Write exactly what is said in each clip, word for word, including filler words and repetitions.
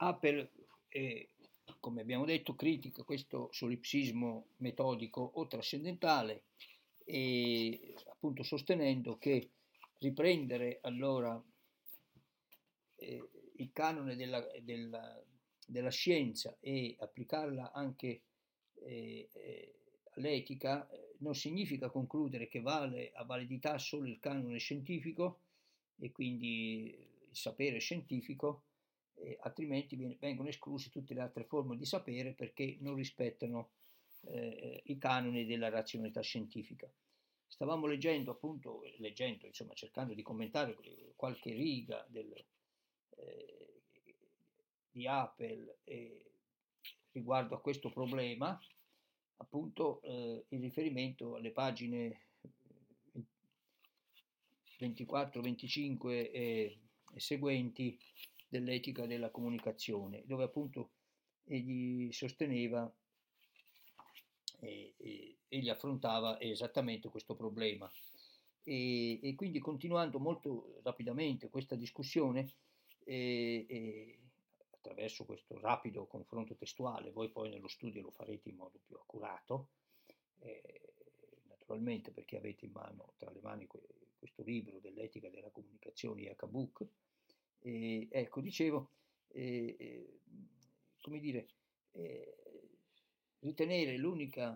Apple, eh, come abbiamo detto, critica questo solipsismo metodico o trascendentale, e appunto sostenendo che riprendere allora eh, il canone della, della, della scienza e applicarla anche eh, eh, all'etica eh, non significa concludere che vale a validità solo il canone scientifico e quindi il sapere scientifico, eh, altrimenti viene, vengono escluse tutte le altre forme di sapere perché non rispettano eh, i canoni della razionalità scientifica. Stavamo leggendo, appunto, leggendo, insomma, cercando di commentare qualche riga del, eh, di Apple eh, riguardo a questo problema, appunto eh, in riferimento alle pagine ventiquattro, venticinque e, e seguenti dell'etica della comunicazione, dove appunto egli sosteneva e, e egli affrontava esattamente questo problema. E, e quindi continuando molto rapidamente questa discussione, e, e attraverso questo rapido confronto testuale, voi poi nello studio lo farete in modo più accurato, eh, naturalmente perché avete in mano, tra le mani, questo libro dell'etica della comunicazione, H-Book, e, ecco, dicevo, eh, eh, come dire, eh, ritenere l'unica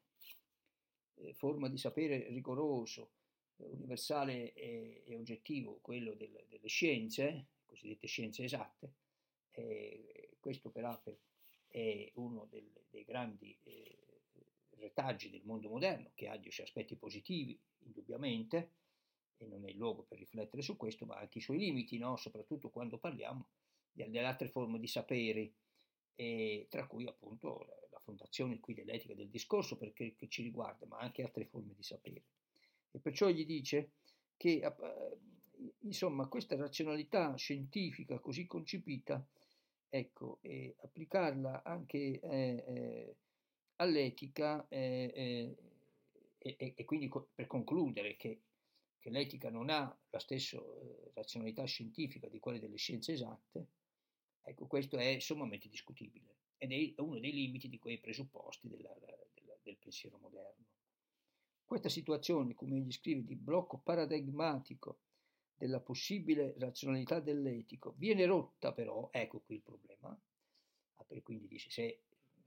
eh, forma di sapere rigoroso, eh, universale e, e, oggettivo, quello del, delle scienze, cosiddette scienze esatte, eh, questo per Apple è uno del, dei grandi eh, retaggi del mondo moderno, che ha dieci aspetti positivi, indubbiamente, e non è il luogo per riflettere su questo, ma anche i suoi limiti, no? Soprattutto quando parliamo delle altre forme di saperi, e tra cui appunto la, la fondazione qui dell'etica del discorso, perché che ci riguarda, ma anche altre forme di sapere. E perciò gli dice che eh, insomma questa razionalità scientifica così concepita, ecco, e applicarla anche eh, eh, all'etica eh, eh, e, e, quindi co- per concludere che, che l'etica non ha la stessa eh, razionalità scientifica di quelle delle scienze esatte, ecco, questo è sommamente discutibile ed è uno dei limiti di quei presupposti della, della, del pensiero moderno. Questa situazione, come egli scrive, di blocco paradigmatico della possibile razionalità dell'etico viene rotta però, ecco qui il problema, Apple quindi dice se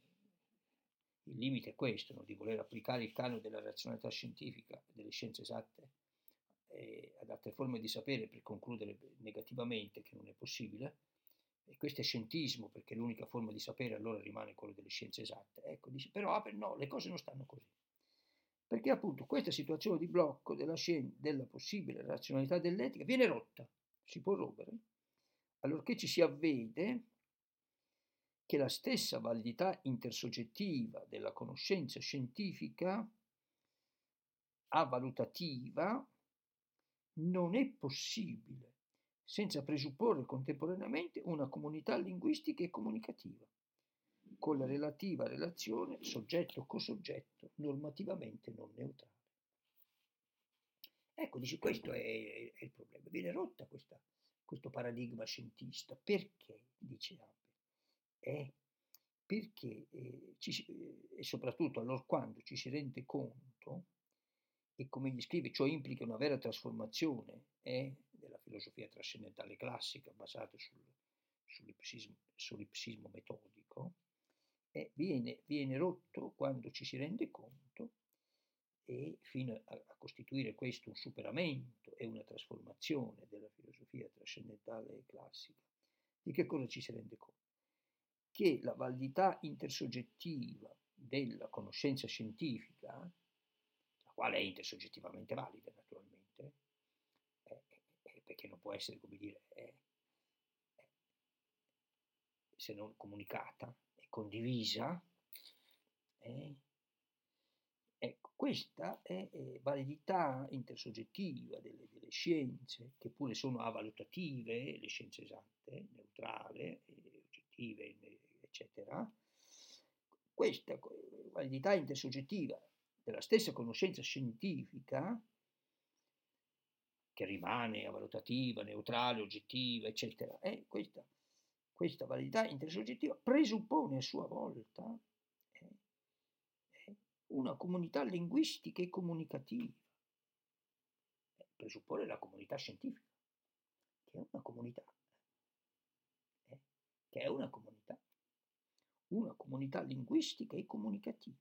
il limite è questo, no, di voler applicare il canone della razionalità scientifica delle scienze esatte eh, ad altre forme di sapere per concludere negativamente che non è possibile, e questo è scientismo perché l'unica forma di sapere allora rimane quella delle scienze esatte. Ecco, dice, però Apple no, le cose non stanno così. Perché appunto questa situazione di blocco della, scien- della possibile razionalità dell'etica viene rotta, si può rompere, allorché ci si avvede che la stessa validità intersoggettiva della conoscenza scientifica avvalutativa non è possibile senza presupporre contemporaneamente una comunità linguistica e comunicativa, con la relativa relazione soggetto-cosoggetto normativamente non neutrale. Ecco, dice, questo è, è il problema, viene rotta questa, questo paradigma scientista. Perché, dice Apple? È perché, eh, ci, eh, e soprattutto allora quando ci si rende conto, e come gli scrive, ciò implica una vera trasformazione eh, della filosofia trascendentale classica basata sul, sull'ipsismo, sull'ipsismo metodico, eh, viene, viene rotto quando ci si rende conto, e fino a, a costituire questo un superamento e una trasformazione della filosofia trascendentale classica, di che cosa ci si rende conto? Che la validità intersoggettiva della conoscenza scientifica, la quale è intersoggettivamente valida naturalmente, è, è, perché non può essere, come dire, è, è, se non comunicata e condivisa, è, ecco, questa è, è validità intersoggettiva delle, delle scienze, che pure sono avalutative, le scienze esatte, neutrali, oggettive, eccetera. Questa validità intersoggettiva della stessa conoscenza scientifica, che rimane avalutativa, neutrale, oggettiva, eccetera, è questa questa validità intersoggettiva presuppone a sua volta eh, eh, una comunità linguistica e comunicativa, eh, presuppone la comunità scientifica, che è una comunità, eh, che è una comunità, una comunità linguistica e comunicativa.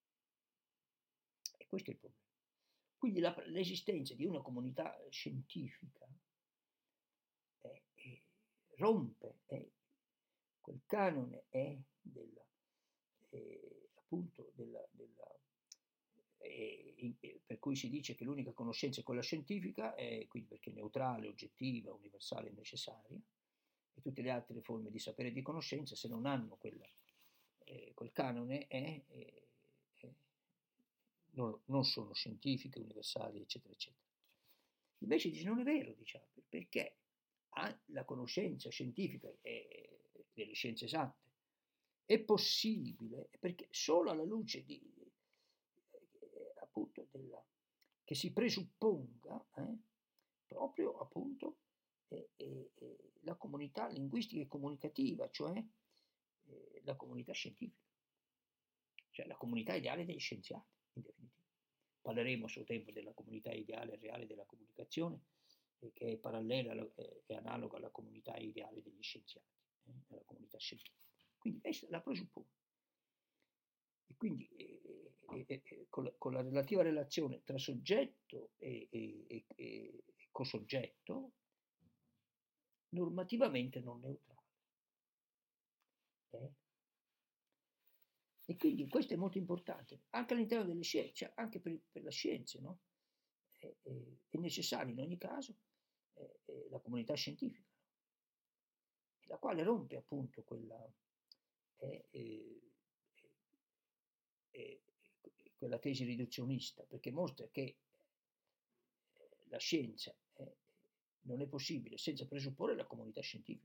E questo è il problema. Quindi la, l'esistenza di una comunità scientifica eh, eh, rompe eh, quel canone è della, eh, appunto della, della eh, eh, per cui si dice che l'unica conoscenza è quella scientifica, eh, quindi perché è neutrale, oggettiva, universale e necessaria, e tutte le altre forme di sapere e di conoscenza, se non hanno quella, eh, quel canone, eh, eh, eh, non, non sono scientifiche, universali, eccetera, eccetera. Invece dice non è vero, diciamo, perché la conoscenza scientifica e delle scienze esatte è possibile perché solo alla luce di eh, appunto della che si presupponga eh, proprio appunto eh, eh, eh, la comunità linguistica e comunicativa, cioè eh, la comunità scientifica, cioè la comunità ideale degli scienziati, in definitiva. Parleremo a suo tempo della comunità ideale e reale della comunicazione, eh, che è parallela e eh, analoga alla comunità ideale degli scienziati, eh, alla comunità scientifica. Quindi essa la presuppone. E quindi eh, eh, eh, con, la, con la relativa relazione tra soggetto e, e, e, e cosoggetto, normativamente non neutrale. Eh? E quindi questo è molto importante, anche all'interno delle scienze, cioè anche per, per la scienza, no? È, è, è necessario in ogni caso è, è la comunità scientifica, la quale rompe appunto quella, è, è, è, quella tesi riduzionista, perché mostra che la scienza è, non è possibile senza presupporre la comunità scientifica.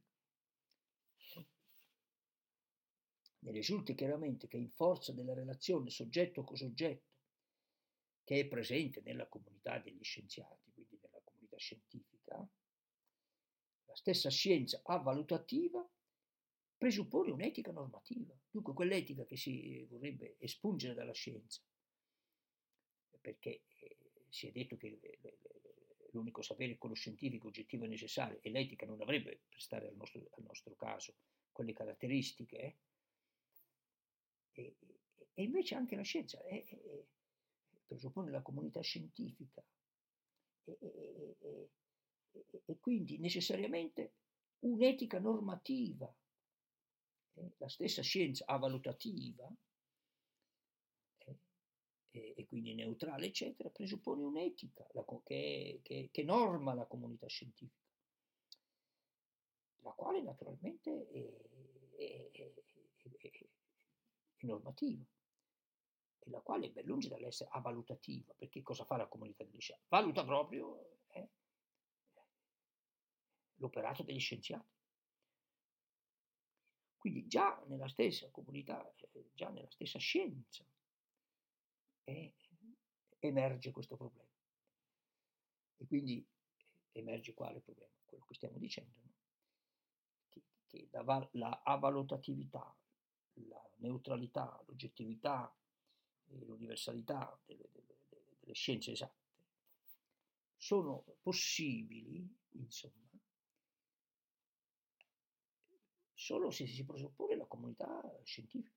Ne risulta chiaramente che in forza della relazione soggetto-cosoggetto che è presente nella comunità degli scienziati, quindi nella comunità scientifica, la stessa scienza avvalutativa presuppone un'etica normativa, dunque quell'etica che si vorrebbe espungere dalla scienza, perché eh, si è detto che l'unico sapere conoscientifico oggettivo e necessario e l'etica non avrebbe, per stare al nostro, al nostro caso, quelle caratteristiche, eh, e, e invece anche la scienza è, è, è, presuppone la comunità scientifica e, e, e, e quindi necessariamente un'etica normativa, eh, la stessa scienza avvalutativa eh, e, e quindi neutrale, eccetera, presuppone un'etica la, che, che, che norma la comunità scientifica, la quale naturalmente è, è, è, è, è normativa, e la quale è ben lungi dall'essere avvalutativa, perché cosa fa la comunità degli scienziati? Valuta proprio eh, l'operato degli scienziati. Quindi già nella stessa comunità, eh, già nella stessa scienza, eh, emerge questo problema. E quindi emerge quale problema? Quello che stiamo dicendo, no? Che, che la, la avvalutatività, la neutralità, l'oggettività, l'universalità delle, delle, delle scienze esatte sono possibili, insomma, solo se si presuppone la comunità scientifica,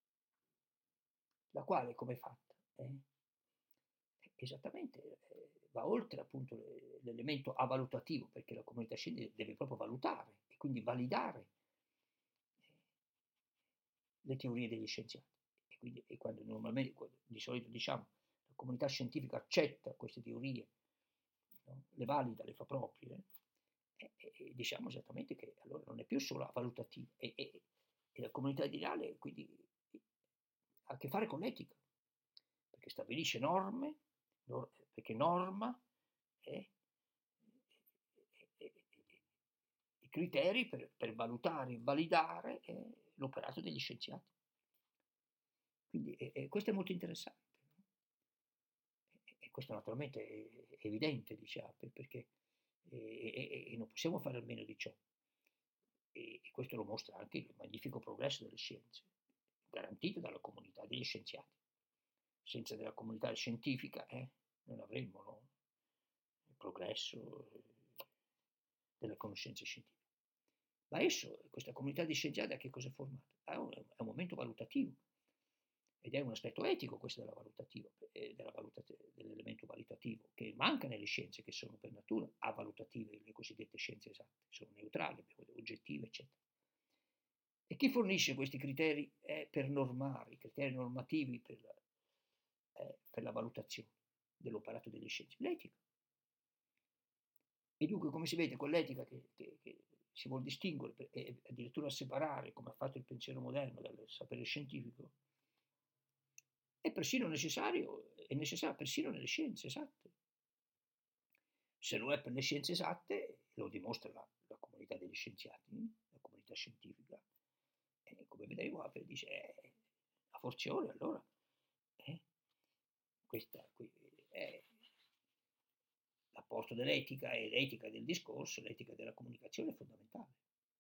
la quale come è fatta? Eh? Esattamente, eh, va oltre appunto l'elemento avvalutativo, perché la comunità scientifica deve proprio valutare e quindi validare eh, le teorie degli scienziati. E quindi e quando normalmente, di solito diciamo, la comunità scientifica accetta queste teorie, no? Le valida, le fa proprie, eh, e, e diciamo esattamente che allora non è più solo valutativa, e, e, e la comunità ideale quindi ha a che fare con l'etica, perché stabilisce norme, nor- perché norma è, è, è, è, i criteri per, per valutare e validare eh, l'operato degli scienziati. Quindi e, e questo è molto interessante, no? e, e questo naturalmente è, è evidente, diciamo, perché e, e, e non possiamo fare a meno di ciò. e, e questo lo mostra anche il magnifico progresso delle scienze, garantito dalla comunità degli scienziati. Senza della comunità scientifica eh, non avremmo no, il progresso eh, delle conoscenze scientifiche. Ma esso, questa comunità di scienziati, a che cosa è formata? È un, è un momento valutativo, ed è un aspetto etico questo della valutativa, eh, della valutat- dell'elemento valutativo, che manca nelle scienze che sono per natura avalutative, le cosiddette scienze esatte, sono neutrali, oggettive, eccetera. E chi fornisce questi criteri eh, per normare, i criteri normativi per la, eh, per la valutazione dell'operato delle scienze? L'etica. E dunque, come si vede, con l'etica che, che, che si vuol distinguere e addirittura separare, come ha fatto il pensiero moderno, dal sapere scientifico, è persino necessario, è necessario persino nelle scienze esatte. Se lo è per le scienze esatte, lo dimostra la, la comunità degli scienziati, la comunità scientifica, e come vedremo, Apple dice, eh, a forzione, allora, eh, questa qui è l'apporto dell'etica e l'etica del discorso, l'etica della comunicazione è fondamentale.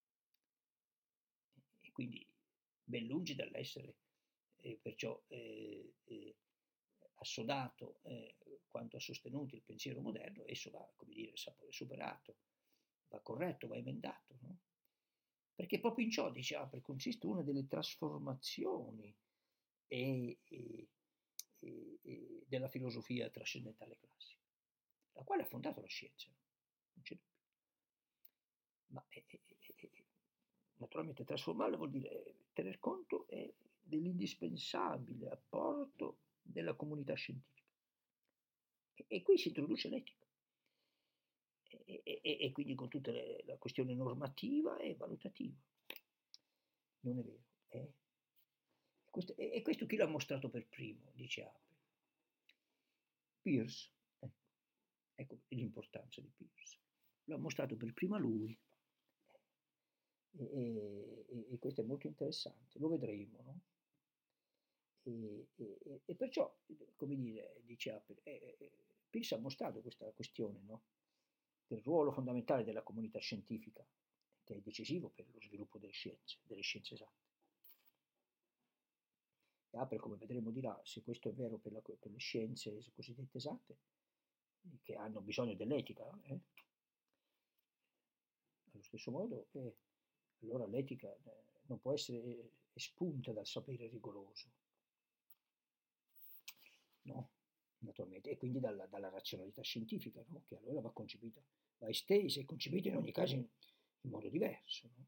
E quindi ben lungi dall'essere eh, perciò eh, eh, assodato eh, quanto ha sostenuto il pensiero moderno, esso va, come dire, superato, va corretto, va emendato, no? Perché proprio in ciò, dice Apple, consiste una delle trasformazioni e, e, e, e della filosofia trascendentale classica, la quale ha fondato la scienza, non c'è dubbio. Ma è, è, è, naturalmente trasformarla vuol dire tener conto eh, dell'indispensabile apporto della comunità scientifica. E, e qui si introduce l'etica. E, e, e quindi con tutta le, la questione normativa e valutativa. Non è vero. Eh? Questo, e, e questo chi l'ha mostrato per primo, dice Apple? Peirce. Ecco, ecco l'importanza di Peirce. L'ha mostrato per prima lui. E, e, e questo è molto interessante, lo vedremo, no? E, e, e perciò, come dire, dice Apple, eh, eh, Peirce ha mostrato questa questione, no? Del ruolo fondamentale della comunità scientifica, che è decisivo per lo sviluppo delle scienze, delle scienze esatte. E Apple, come vedremo, dirà, se questo è vero per, la, per le scienze cosiddette esatte, che hanno bisogno dell'etica, eh? Allo stesso modo, eh, allora l'etica eh, non può essere espunta dal sapere rigoroso, no? Naturalmente, e quindi dalla, dalla razionalità scientifica, no? Che allora va concepita, va estesa e concepita in ogni caso in, in modo diverso, no?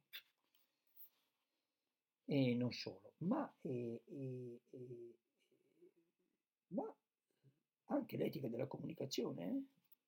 E non solo, ma, e, e, e, ma anche l'etica della comunicazione, eh?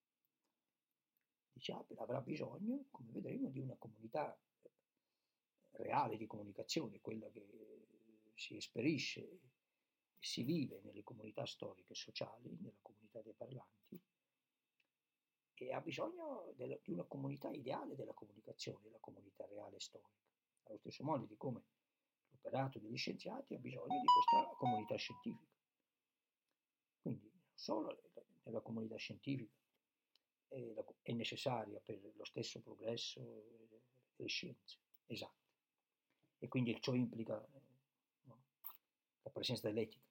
Dice Apple, avrà bisogno, come vedremo, di una comunità reale di comunicazione, quella che si esperisce e si vive nelle comunità storiche e sociali, nella comunità dei parlanti, e ha bisogno della, di una comunità ideale della comunicazione, la comunità reale e storica, allo stesso modo di come l'operato degli scienziati ha bisogno di questa comunità scientifica. Quindi non solo nella comunità scientifica è, è necessaria per lo stesso progresso delle scienze, esatto. E quindi ciò implica no, la presenza dell'etica.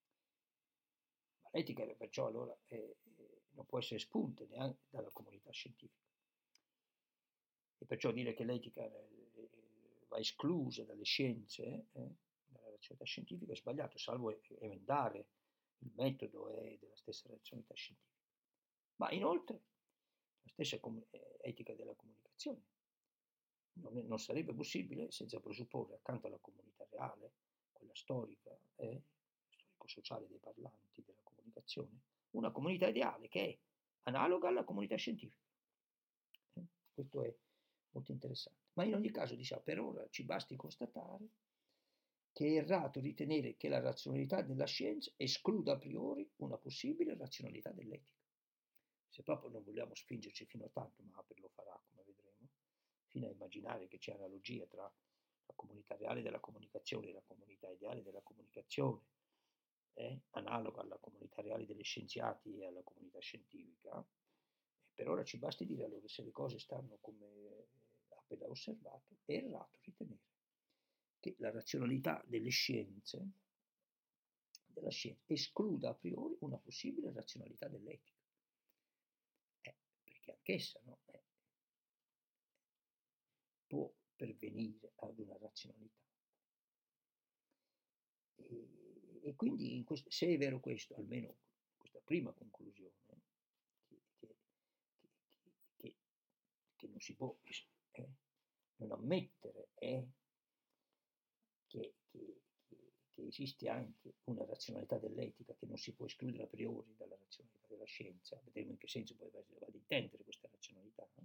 Ma l'etica perciò allora è, non può essere espunta neanche dalla comunità scientifica. E perciò dire che l'etica va esclusa dalle scienze, eh, dalla razionalità scientifica, è sbagliato, salvo emendare il metodo eh, della stessa razionalità scientifica. Ma inoltre la stessa com- etica della comunicazione non, è, non sarebbe possibile senza presupporre accanto alla comunità reale, quella storica, eh, storico-sociale dei parlanti della comunicazione, una comunità ideale che è analoga alla comunità scientifica. Eh? Questo è molto interessante. Ma in ogni caso, diciamo, per ora ci basti constatare che è errato ritenere che la razionalità della scienza escluda a priori una possibile razionalità dell'etica. Se proprio non vogliamo spingerci fino a tanto, ma Apple lo farà, come vedremo, fino a immaginare che c'è analogia tra la comunità reale della comunicazione e la comunità ideale della comunicazione, eh, analoga alla comunità reale degli scienziati e alla comunità scientifica, e per ora ci basti dire allora se le cose stanno come appena osservato, è errato ritenere che la razionalità delle scienze, della scienza, escluda a priori una possibile razionalità dell'etica. Eh, perché anch'essa, no? Eh, può pervenire ad una razionalità. E, e quindi in questo, se è vero questo, almeno questa prima conclusione, che, che, che, che, che non si può eh, non ammettere è che, che, che, che esiste anche una razionalità dell'etica che non si può escludere a priori dalla razionalità della scienza. Vedremo in che senso poi va ad intendere questa razionalità. No?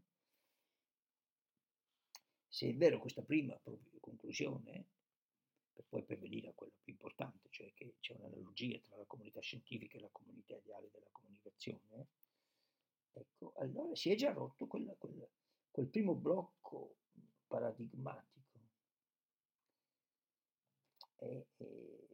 Se è vero questa prima conclusione, per poi pervenire a quella più importante, cioè che c'è un'analogia tra la comunità scientifica e la comunità ideale della comunicazione, ecco, allora si è già rotto quel, quel, quel primo blocco paradigmatico, e, e,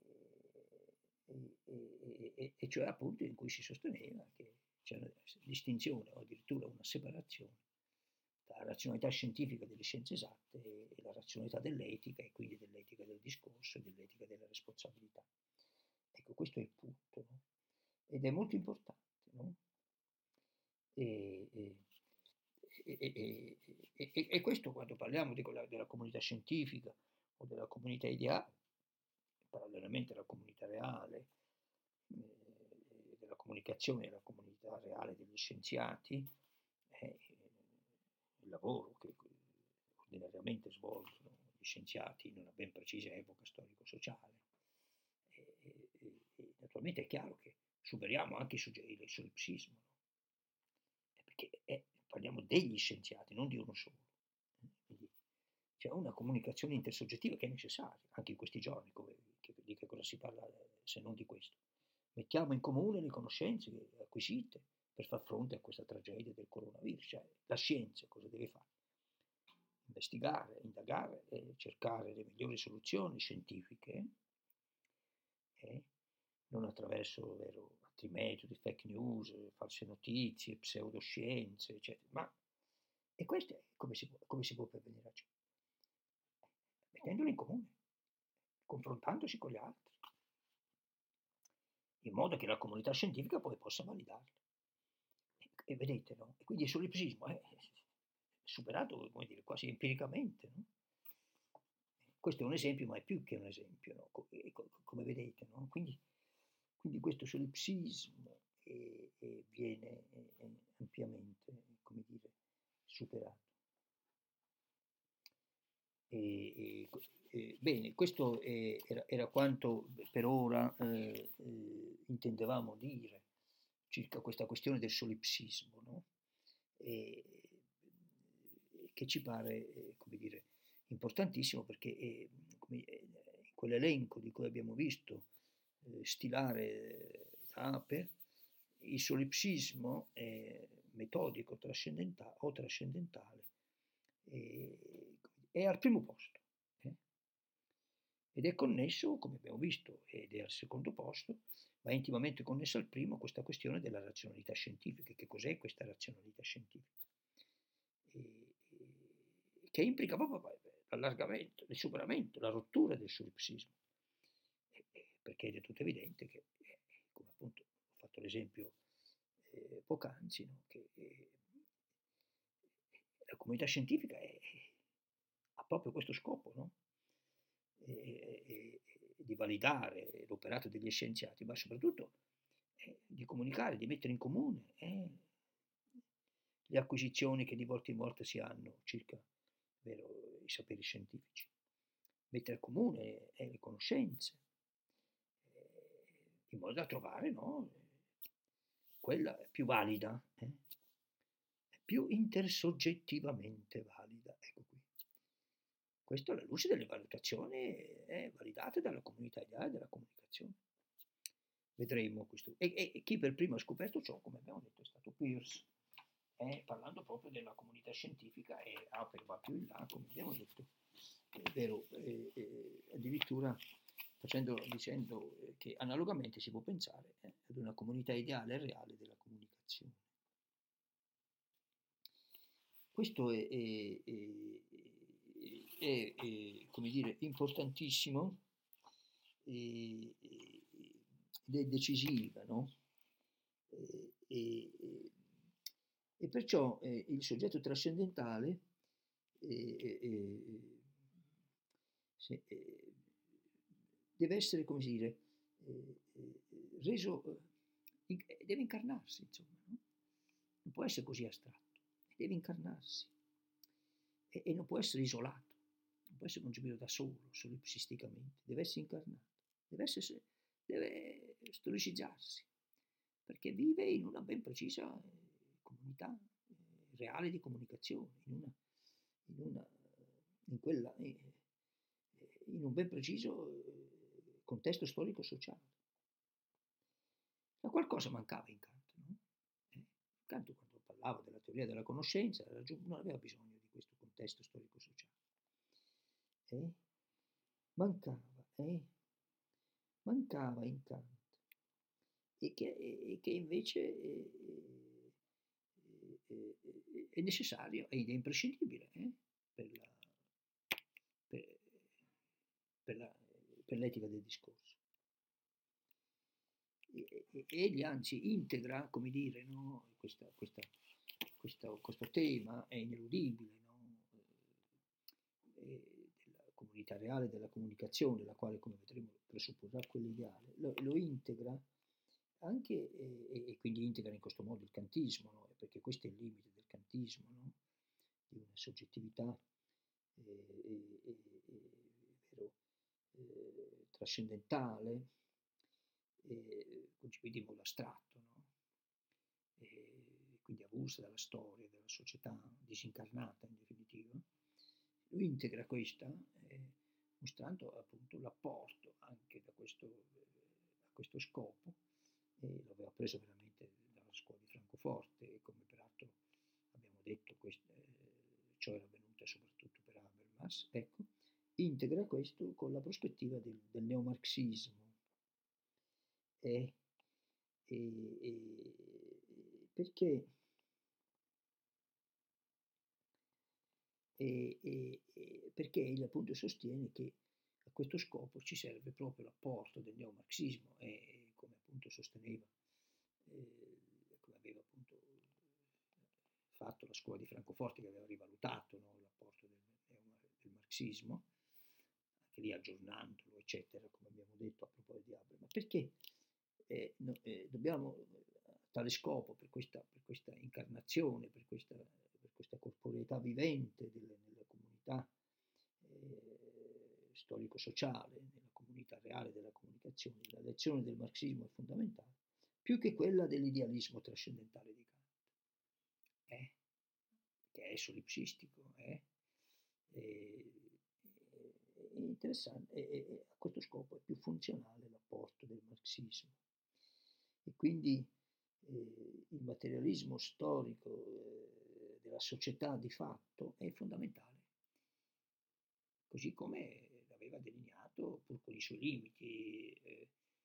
e, e, e cioè appunto in cui si sosteneva che c'è una distinzione o addirittura una separazione tra la razionalità scientifica delle scienze esatte e, e la razionalità dell'etica, e quindi dell'etica del discorso e dell'etica della responsabilità. Ecco, questo è il punto, no? Ed è molto importante, no? E, e, e, e, e, e questo quando parliamo di quella, della comunità scientifica o della comunità ideale, parallelamente alla comunità reale, eh, della comunicazione e alla comunità reale degli scienziati, eh, il lavoro che ordinariamente svolgono gli scienziati in una ben precisa epoca storico-sociale. E, e, e naturalmente è chiaro che superiamo anche il, sugge- il solipsismo, no? Perché è, parliamo degli scienziati, non di uno solo. Quindi c'è una comunicazione intersoggettiva che è necessaria, anche in questi giorni, come, che, di che cosa si parla se non di questo. Mettiamo in comune le conoscenze acquisite per far fronte a questa tragedia del coronavirus. Cioè, la scienza cosa deve fare? Investigare, indagare e cercare le migliori soluzioni scientifiche, eh, non attraverso vero, altri metodi, fake news, false notizie, pseudoscienze, eccetera. Ma e questo è come si può, come si può pervenire a ciò? Mettendolo in comune, confrontandosi con gli altri, in modo che la comunità scientifica poi possa validarlo. E, e vedete, no? E quindi il solipsismo è superato, come dire, quasi empiricamente, no? Questo è un esempio, ma è più che un esempio, no? Come vedete, no? Quindi, quindi questo solipsismo è, è, viene è, è ampiamente, come dire, superato. E, e, e, bene, questo è, era, era quanto per ora eh, eh, intendevamo dire circa questa questione del solipsismo, no? E, che ci pare, eh, come dire, importantissimo perché è, come, è, in quell'elenco di cui abbiamo visto eh, stilare Taper, il solipsismo è metodico trascendentale, o trascendentale è, è al primo posto, eh? Ed è connesso, come abbiamo visto, ed è al secondo posto, ma è intimamente connessa al primo questa questione della razionalità scientifica. Che cos'è questa razionalità scientifica? E, che implica proprio l'allargamento, il superamento, la rottura del solipsismo, e, e perché è del tutto evidente che, eh, come appunto ho fatto l'esempio eh, poc'anzi, no? Che eh, la comunità scientifica è, ha proprio questo scopo, no? E, e, e di validare l'operato degli scienziati, ma soprattutto eh, di comunicare, di mettere in comune eh, le acquisizioni che di volta in volta si hanno circa vero, i saperi scientifici, mettere a comune eh, le conoscenze, eh, in modo da trovare, no, quella più valida, eh, più intersoggettivamente valida. Ecco qui. Questo alla luce delle valutazioni eh, validate dalla comunità ideale della comunicazione. Vedremo questo. E, e, e chi per primo ha scoperto ciò, come abbiamo detto, è stato Peirce, eh, parlando proprio della comunità scientifica, e Apple va più in là, come abbiamo detto, è vero, eh, eh, addirittura facendo, dicendo che analogamente si può pensare eh, ad una comunità ideale e reale della comunicazione. Questo è, è, è, è, è, come dire, importantissimo e, e, ed è decisiva, no? E, e, e perciò eh, il soggetto trascendentale eh, eh, se, eh, deve essere, come dire, eh, eh, reso, eh, in, deve incarnarsi, insomma, no? Non può essere così astratto, deve incarnarsi e, e non può essere isolato, non può essere concepito da solo, solipsisticamente, deve essere incarnato, deve, essere, deve storicizzarsi, perché vive in una ben precisa eh, comunità eh, reale di comunicazione, in, una, in, una, in, quella, eh, in un ben preciso eh, contesto storico-sociale. Ma qualcosa mancava in Kant, no? Eh, Kant, quando parlava della teoria della conoscenza, non aveva bisogno di questo contesto storico-sociale. Eh? Mancava, eh? Mancava in Kant. E che, e che invece eh, eh, eh, è necessario ed è imprescindibile eh, per, la, per, per, la, per l'etica del discorso. E, e, egli anzi integra, come dire, no, questa, questa, questa, questo tema è ineludibile, no? E della comunità reale della comunicazione, la quale, come vedremo, presupporrà quell'ideale, lo, lo integra anche, e, e quindi integra in questo modo il kantismo, no? Perché questo è il limite del kantismo, no? Di una soggettività eh, eh, eh, eh, trascendentale, eh, concepita in modo astratto, no? E quindi avulsa dalla storia, dalla società, disincarnata in definitiva. Lui integra questa eh, mostrando appunto l'apporto anche da questo, eh, a questo scopo, e lo aveva preso veramente dalla scuola di Francoforte, come peraltro abbiamo detto, questo, eh, ciò era avvenuto soprattutto per Habermas, ecco, integra questo con la prospettiva del, del neomarxismo. E, e, e, perché e, e, e perché egli appunto sostiene che a questo scopo ci serve proprio l'apporto del neomarxismo e, e come appunto sosteneva, eh, come aveva appunto fatto la scuola di Francoforte, che aveva rivalutato, no, l'apporto del, del marxismo, anche lì aggiornandolo, eccetera, come abbiamo detto a proposito di Habermas, perché eh, no, eh, dobbiamo, a tale scopo, per questa, per questa incarnazione, per questa, per questa corporeità vivente delle, nella comunità eh, storico-sociale, nella comunità reale della comunicazione, la lezione del marxismo è fondamentale, più che quella dell'idealismo trascendentale di Kant, eh, che è solipsistico, eh, e, è interessante, e, e a questo scopo è più funzionale l'apporto del marxismo. E quindi eh, il materialismo storico eh, della società di fatto è fondamentale, così come l'aveva delineato pur con i suoi limiti, eh,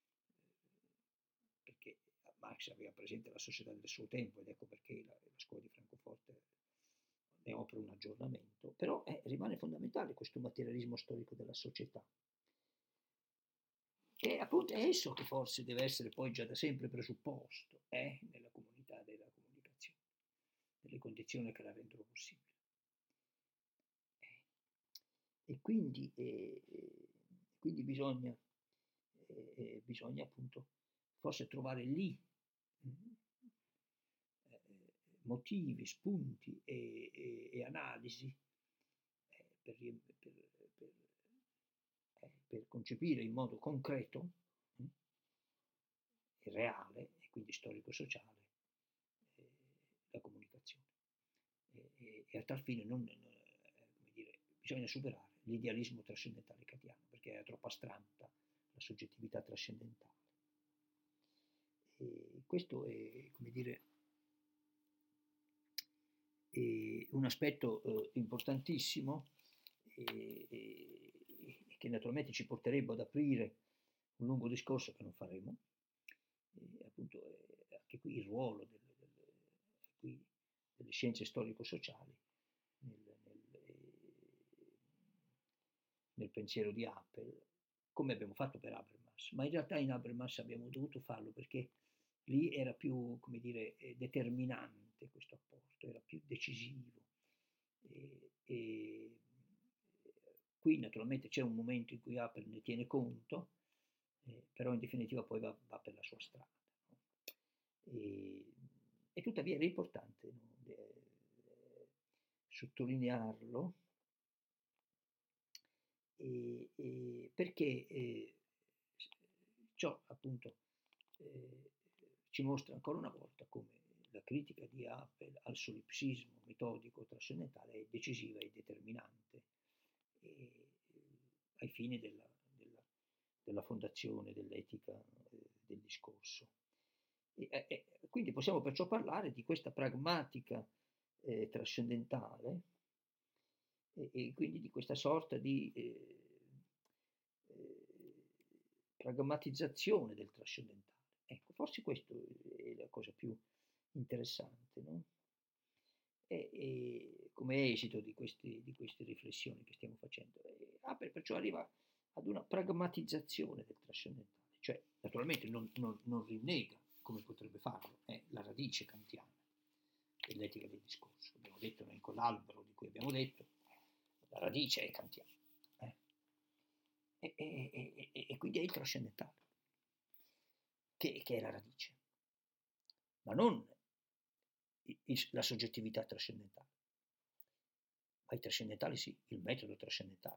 perché Marx aveva presente la società del suo tempo ed ecco perché la, la scuola di Francoforte ne offre un aggiornamento, però eh, rimane fondamentale questo materialismo storico della società. E appunto è esso che forse deve essere poi già da sempre presupposto eh, nella comunità della comunicazione, nelle condizioni che la rendono possibile. Eh. E quindi, eh, quindi bisogna, eh, bisogna appunto forse trovare lì eh, motivi, spunti e, e, e analisi eh, per, per, per per concepire in modo concreto eh, e reale, e quindi storico-sociale, eh, la comunicazione. E, e, e a tal fine non, non, come dire, bisogna superare l'idealismo trascendentale kantiano, perché è troppo astratta la soggettività trascendentale. E questo è, come dire, è un aspetto eh, importantissimo e, e, che naturalmente ci porterebbe ad aprire un lungo discorso che non faremo, e appunto eh, anche qui il ruolo del, del, qui, delle scienze storico-sociali nel, nel, eh, nel pensiero di Apple, come abbiamo fatto per Habermas, ma in realtà in Habermas abbiamo dovuto farlo perché lì era più, come dire, eh, determinante questo apporto, era più decisivo. E, e qui naturalmente c'è un momento in cui Apple ne tiene conto, eh, però in definitiva poi va, va per la sua strada. No? E, e tuttavia è importante, no? De, sottolinearlo, e, e perché eh, ciò appunto eh, ci mostra ancora una volta come la critica di Apple al solipsismo metodico trascendentale è decisiva e determinante e, ai fini della, della, della fondazione dell'etica eh, del discorso. E, e, quindi possiamo perciò parlare di questa pragmatica eh, trascendentale e, e quindi di questa sorta di eh, eh, pragmatizzazione del trascendentale. Ecco, forse questo è la cosa più interessante, no? E, e come esito di, questi, di queste riflessioni che stiamo facendo, e Apple perciò arriva ad una pragmatizzazione del trascendentale, cioè naturalmente non, non, non rinnega, come potrebbe farlo, eh, la radice kantiana dell'etica del discorso. Abbiamo detto in quell'albero di cui abbiamo detto, la radice è kantiana. Eh? E, e, e, e quindi è il trascendentale, che, che è la radice, ma non il, la soggettività trascendentale, ma il trascendentale sì, il metodo trascendentale.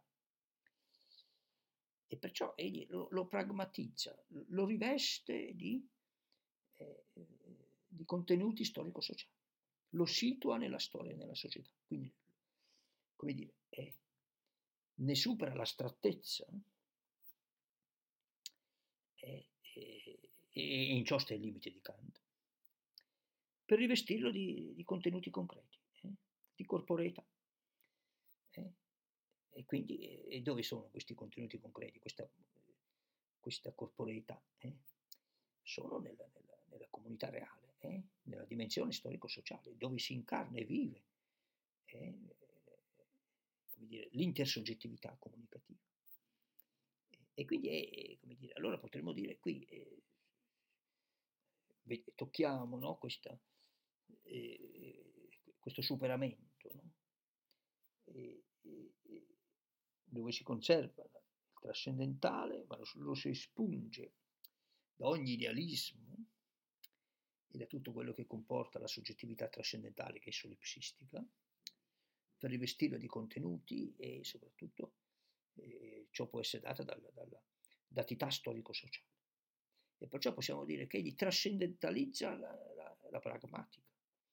E perciò egli lo, lo pragmatizza, lo riveste di, eh, di contenuti storico-sociali, lo situa nella storia e nella società. Quindi, come dire, è, ne supera l'astrattezza e, e, e inciosta il limite di Kant, per rivestirlo di, di contenuti concreti, eh, di corporeità. Eh, e quindi e dove sono questi contenuti concreti, questa, questa corporeità? Eh? Sono nella, nella, nella comunità reale, eh? Nella dimensione storico-sociale, dove si incarna e vive eh? come dire, l'intersoggettività comunicativa. E quindi è, come dire, allora potremmo dire qui eh, tocchiamo no, questa, eh, questo superamento, no? e, e, dove si conserva il trascendentale, ma lo, lo si espunge da ogni idealismo e da tutto quello che comporta la soggettività trascendentale che è solipsistica, per rivestirlo di contenuti e soprattutto eh, ciò può essere dato dalla, dalla datità storico-sociale. E perciò possiamo dire che egli trascendentalizza la, la, la pragmatica,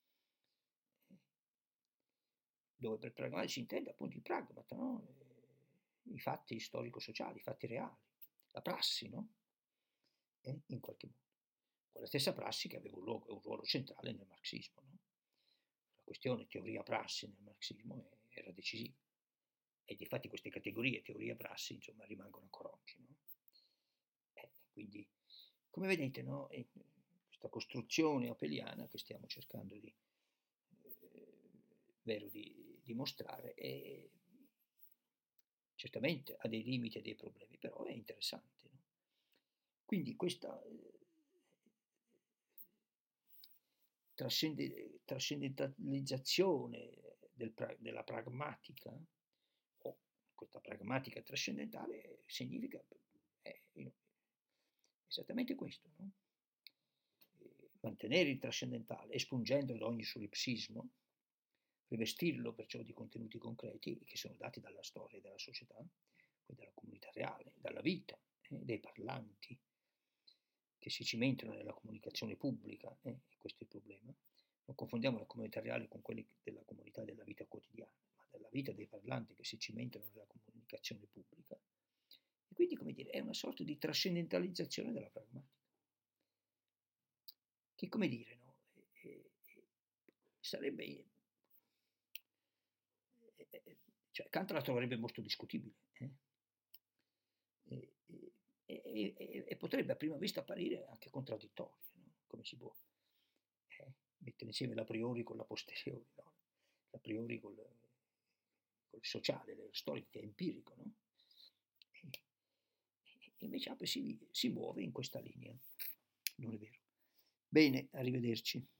dove per pragmatica si intende appunto il pragmata, no? I fatti storico-sociali, i fatti reali, la prassi, no? E in qualche modo. Quella stessa prassi che aveva un, luogo, un ruolo centrale nel marxismo. No? La questione teoria-prassi nel marxismo era decisiva. E infatti queste categorie, teoria-prassi, insomma, rimangono ancora oggi. No? Eh, quindi, come vedete, no? Questa costruzione appeliana che stiamo cercando di, eh, vero, di dimostrare è certamente ha dei limiti e dei problemi, però è interessante. No? Quindi questa eh, trascende, trascendentalizzazione del pra, della pragmatica, o questa pragmatica trascendentale, significa è, è esattamente questo, no? Mantenere il trascendentale, espungendolo da ogni solipsismo, rivestirlo perciò di contenuti concreti che sono dati dalla storia della società, poi dalla comunità reale, dalla vita, eh, dei parlanti che si cimentano nella comunicazione pubblica, eh, e questo è il problema. Non confondiamo la comunità reale con quelli della comunità della vita quotidiana, ma della vita dei parlanti che si cimentano nella comunicazione pubblica. E quindi, come dire, è una sorta di trascendentalizzazione della pragmatica. Che, come dire, no? E, e, sarebbe... Cioè, Kant la troverebbe molto discutibile eh? e, e, e, e potrebbe a prima vista apparire anche contraddittoria, no? Come si può eh, mettere insieme l'a priori con la posteriori, no? L'a priori col, col sociale, lo storico che è empirico, no? invece Apple si, si muove in questa linea. Non è vero. Bene, arrivederci.